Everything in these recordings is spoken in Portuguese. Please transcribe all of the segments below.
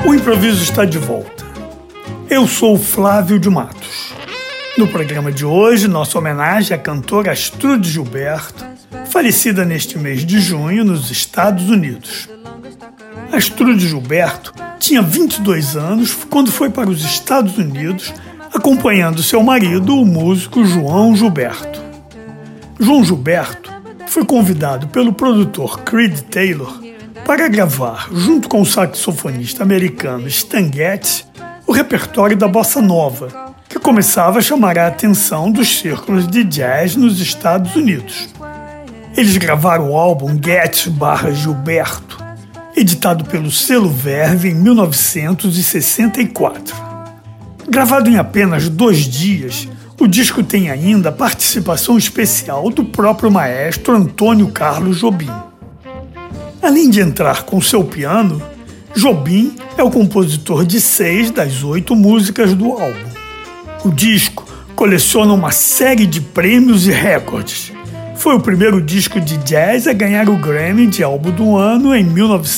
O improviso está de volta. Eu sou Flávio de Matos. No programa de hoje, nossa homenagem à cantora Astrude Gilberto, falecida neste mês de junho nos Estados Unidos. Astrude Gilberto tinha 22 anos quando foi para os Estados Unidos acompanhando seu marido, o músico João Gilberto. João Gilberto foi convidado pelo produtor Creed Taylor para gravar, junto com o saxofonista americano Stan Getz, o repertório da bossa nova, que começava a chamar a atenção dos círculos de jazz nos Estados Unidos. Eles gravaram o álbum Getz/Gilberto, editado pelo selo Verve em 1964. Gravado em apenas 2 dias, o disco tem ainda a participação especial do próprio maestro Antônio Carlos Jobim. Além de entrar com seu piano, Jobim é o compositor de 6 das 8 músicas do álbum. O disco coleciona uma série de prêmios e recordes. Foi o primeiro disco de jazz a ganhar o Grammy de Álbum do Ano em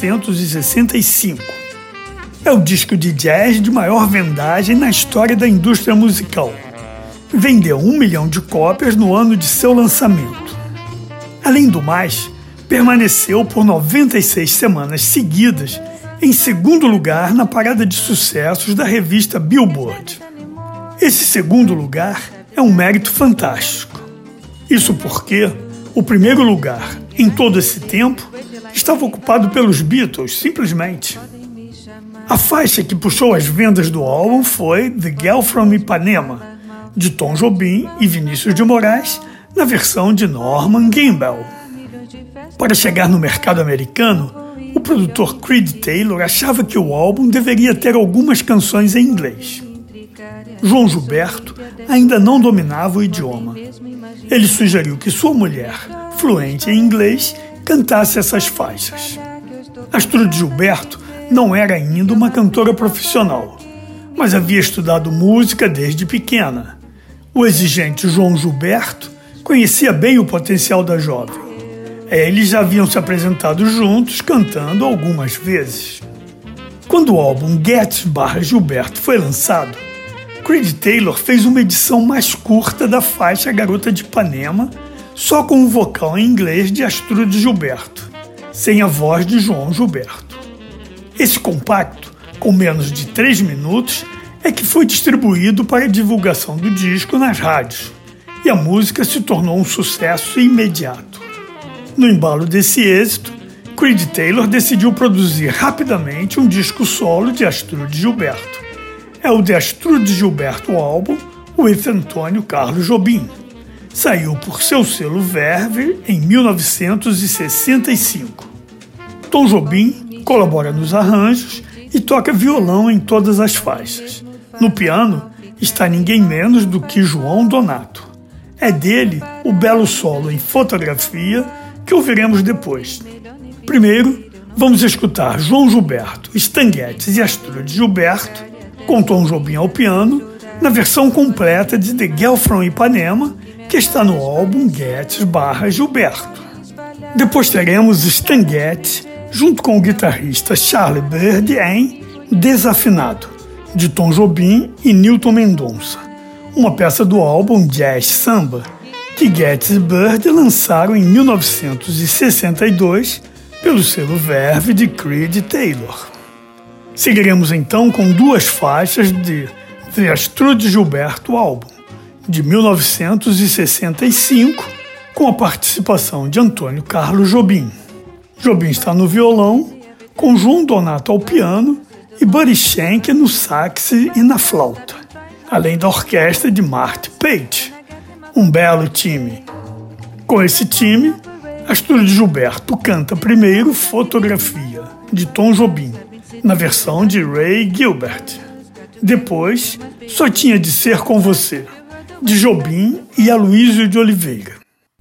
1965. É o disco de jazz de maior vendagem na história da indústria musical. Vendeu 1 milhão de cópias no ano de seu lançamento. Além do mais, permaneceu por 96 semanas seguidas em segundo lugar na parada de sucessos da revista Billboard. Esse segundo lugar é um mérito fantástico. Isso porque o primeiro lugar, em todo esse tempo, estava ocupado pelos Beatles, simplesmente. A faixa que puxou as vendas do álbum foi The Girl from Ipanema, de Tom Jobim e Vinícius de Moraes, na versão de Norman Gimbel. Para chegar no mercado americano, o produtor Creed Taylor achava que o álbum deveria ter algumas canções em inglês. João Gilberto ainda não dominava o idioma. Ele sugeriu que sua mulher, fluente em inglês, cantasse essas faixas. Astrude Gilberto não era ainda uma cantora profissional, mas havia estudado música desde pequena. O exigente João Gilberto conhecia bem o potencial da jovem. Eles já haviam se apresentado juntos, cantando algumas vezes. Quando o álbum Getz/Gilberto foi lançado, Creed Taylor fez uma edição mais curta da faixa Garota de Ipanema, só com o vocal em inglês de Astrude Gilberto, sem a voz de João Gilberto. Esse compacto, com menos de 3 minutos, é que foi distribuído para a divulgação do disco nas rádios, e a música se tornou um sucesso imediato. No embalo desse êxito, Creed Taylor decidiu produzir rapidamente um disco solo de Astrude Gilberto. É o The Astrude Gilberto Album with Antônio Carlos Jobim. Saiu por seu selo Verve em 1965. Tom Jobim colabora nos arranjos e toca violão em todas as faixas. No piano está ninguém menos do que João Donato. É dele o belo solo em Fotografia que ouviremos depois. Primeiro, vamos escutar João Gilberto, Stan Getz e Astrude Gilberto, com Tom Jobim ao piano, na versão completa de The Girl from Ipanema, que está no álbum Getz/Gilberto. Depois teremos Stan Getz, junto com o guitarrista Charlie Byrd em Desafinado, de Tom Jobim e Newton Mendonça, uma peça do álbum Jazz Samba, que Getz e Byrd lançaram em 1962 pelo selo Verve de Creed Taylor. Seguiremos então com 2 faixas de The Astrude Gilberto Album, de 1965, com a participação de Antônio Carlos Jobim. Jobim está no violão, com João Donato ao piano e Buddy Schenck no sax e na flauta, além da orquestra de Marty Page. Um belo time. Com esse time, Astrude Gilberto canta primeiro Fotografia, de Tom Jobim, na versão de Ray Gilbert. Depois, Só Tinha de Ser Com Você, de Jobim e Aloysio de Oliveira.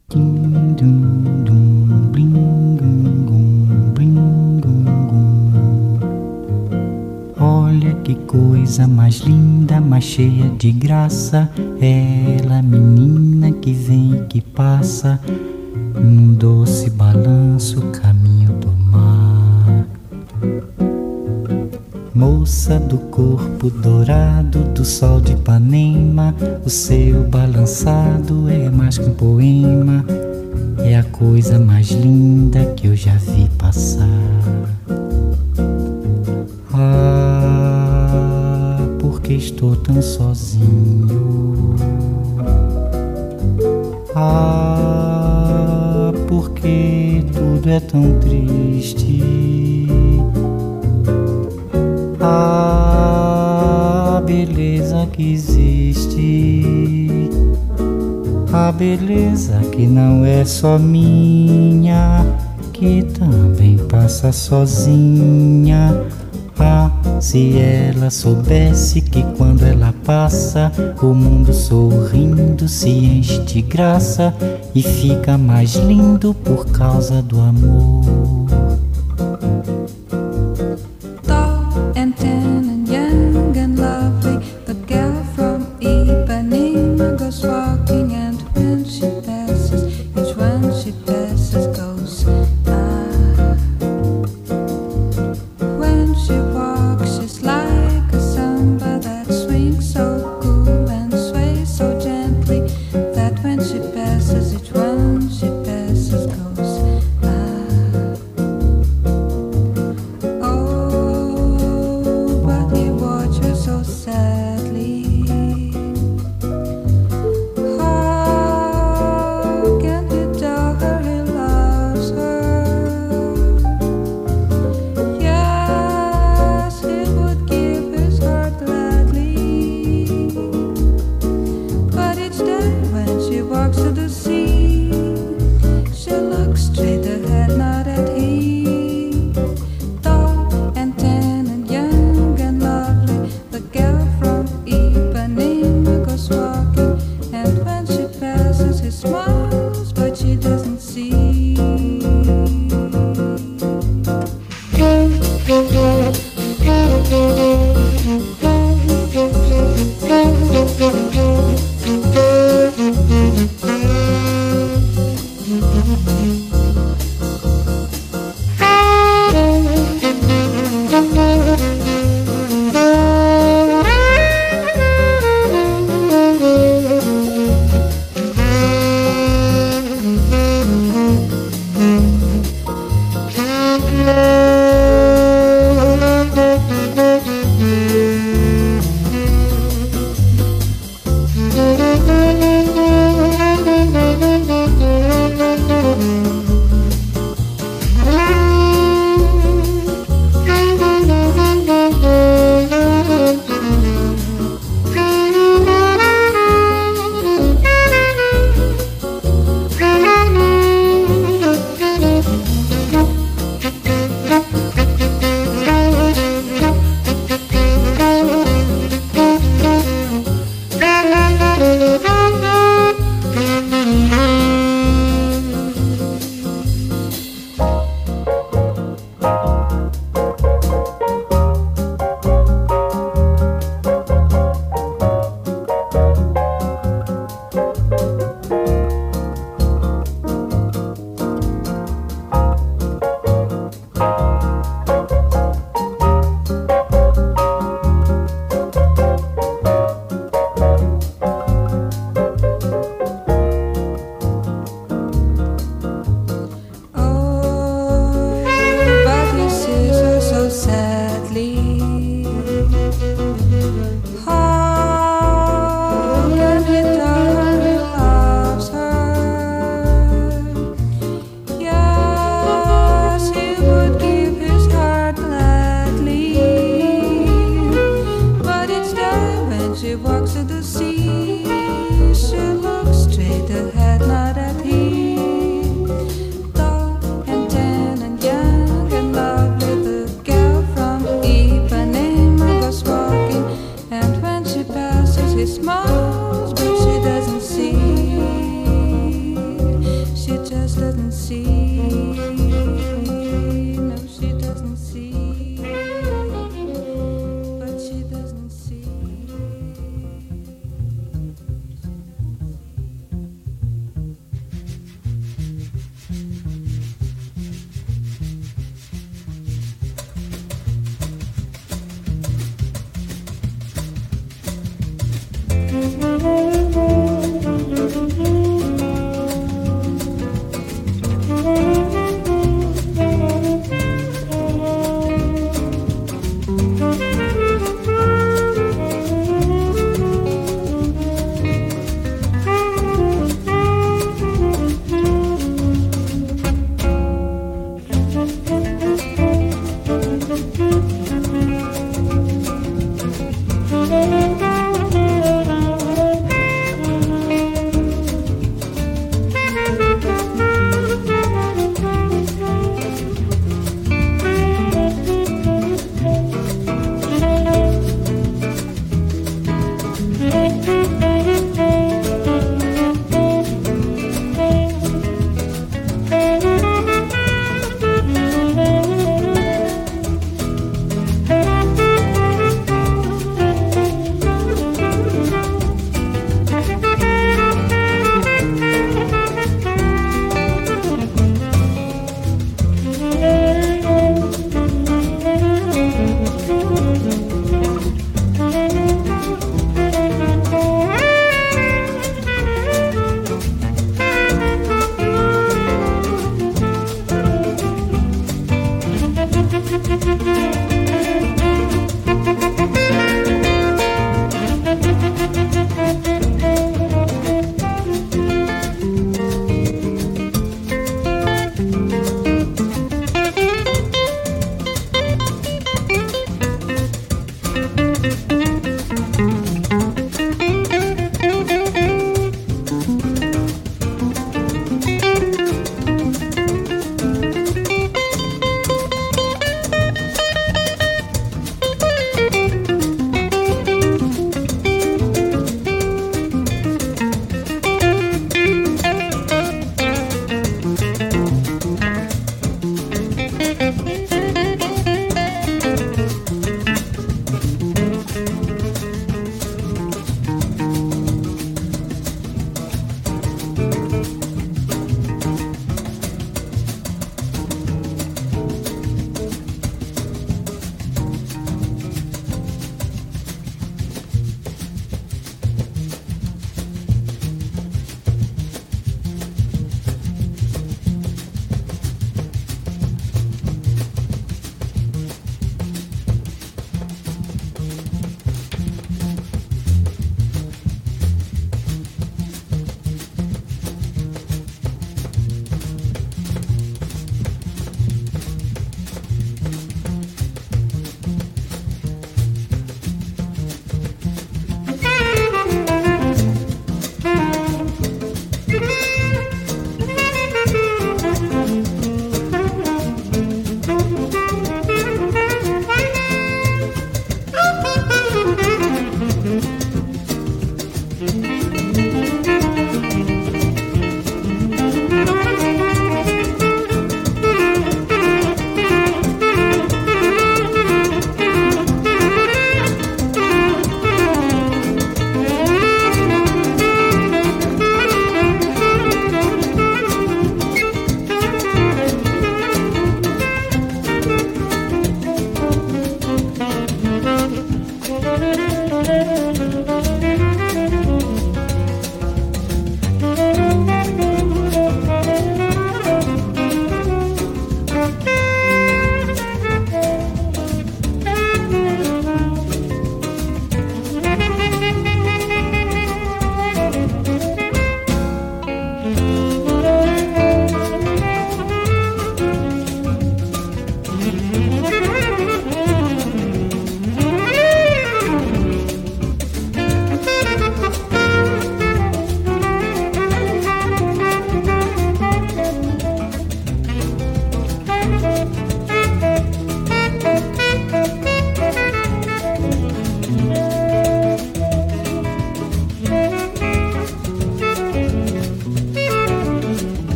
Olha que coisa mais linda, mais cheia de graça. Ela, menina que vem e que passa, num doce balanço, caminho do mar. moça do corpo dourado do sol de Ipanema, o seu balançado é mais que um poema, é a coisa mais linda que eu já vi passar. Ah, porque estou tão sozinho? Ah, porque tudo é tão triste? A beleza que existe, a beleza que não é só minha, que também passa sozinha. Ah, se ela soubesse que quando ela passa, o mundo sorrindo se enche de graça e fica mais lindo por causa do amor.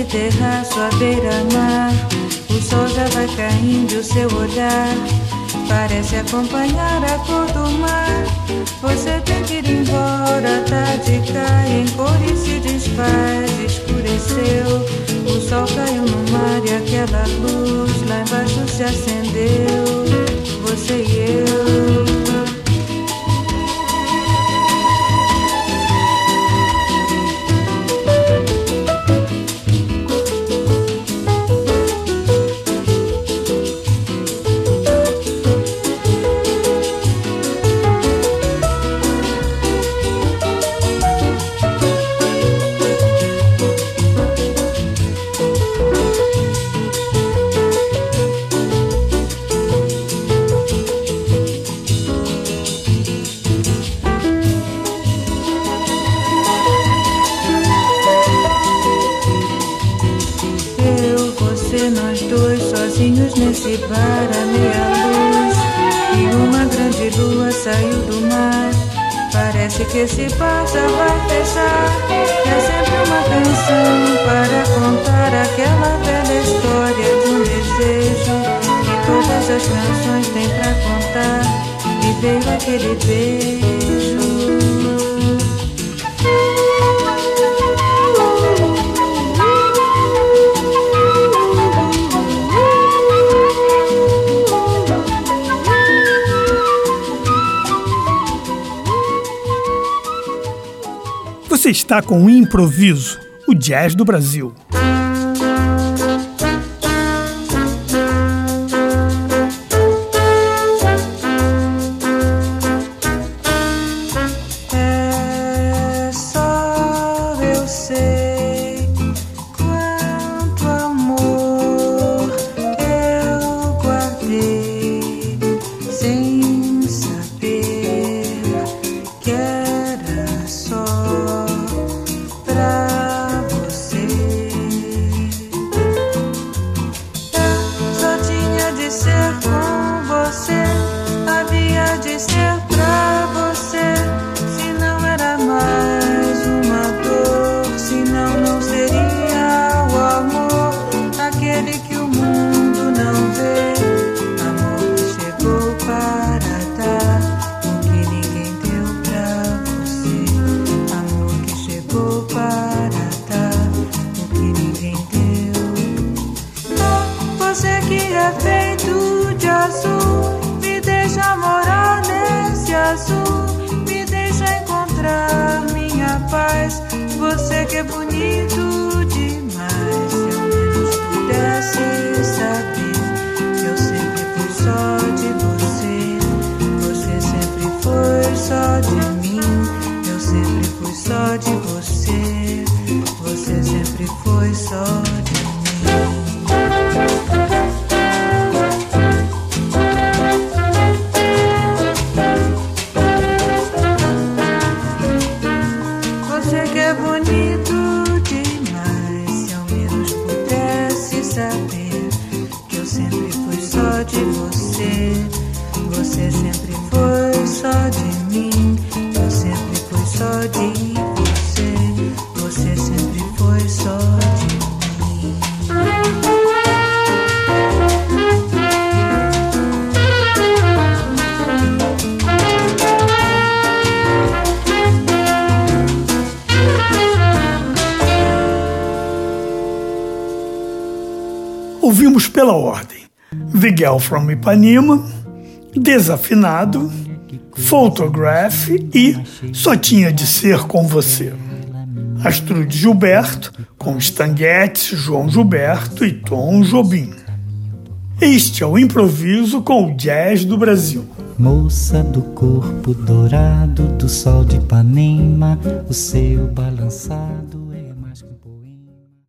terraço à beira-mar, o sol já vai caindo e o seu olhar parece acompanhar a cor do mar. Você tem que ir embora, a tarde cai em cor e se desfaz, escureceu. O sol caiu no mar e aquela luz lá embaixo se acendeu. Você e eu. Nós dois sozinhos nesse bar à meia luz, e uma grande lua saiu do mar. Parece que esse bar já vai fechar. É sempre uma canção para contar aquela velha história de um desejo que todas as canções têm pra contar. E veio aquele beijo. Você está com o Improviso, o jazz do Brasil. É só eu sei quanto amor eu guardei sem saber que era só pra você. Eu só tinha de ser com você, havia de ser pra você. Se não era mais uma dor, senão não seria o amor, aquele que o mundo não vê. Amor que chegou para dar o que ninguém deu pra você. Amor que chegou para dar o que ninguém deu. Oh, você que é feito de azul, me deixa morar nesse azul, me deixa encontrar minha paz. Você que é bonito demais, se eu menos pudesse saber que eu sempre fui só de você. Você sempre foi só de mim, eu sempre fui só de você. Você sempre foi só de mim. Você que é bonito demais, se eu menos pudesse saber que eu sempre fui só de você. Você sempre foi só de mim, eu sempre fui só de você. Você sempre foi só de mim. Ouvimos pela ordem The Girl from Ipanema, Desafinado, Photograph e Só Tinha de Ser com Você. Astrude Gilberto, com Stan Getz, João Gilberto e Tom Jobim. Este é o Improviso com o Jazz do Brasil. Moça do corpo dourado do sol de Ipanema, o seu balançado